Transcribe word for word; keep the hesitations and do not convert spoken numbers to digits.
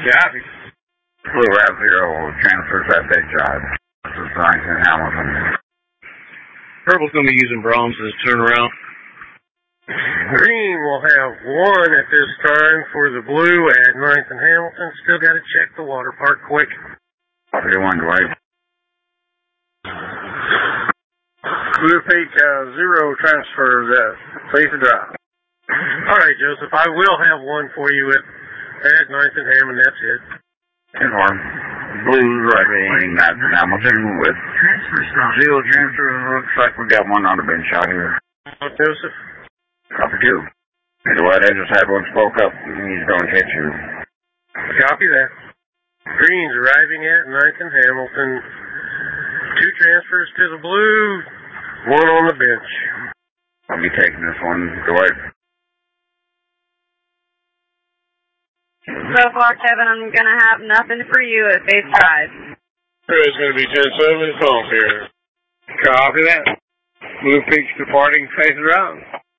Copy. Blue Route Zero transfers that big job. This is Bryson Hamilton. Purple's going to be using bronze as turnaround. Green will have one at this time for the blue at ninth and Hamilton. Still got to check the water park quick. three one, Dwight. Blue Peak uh, Zero transfers at Faith Drive. All right, Joseph, I will have one for you at, at ninth and Ham, and that's it. ten one. Blue driving at Hamilton with zero transfer. Looks like we got one on the bench out here. Joseph? Copy two. Hey, Dwight, I just had one spoke up. He's going to hit you. Copy that. Green's arriving at ninth and Hamilton. Two transfers to the blue, one on the bench. I'll be taking this one, Dwight. So far, Kevin, I'm going to have nothing for you at Faith Drive. It's going to be ten seven, it's off here. Copy that. Blue Peak's departing Faith Drive.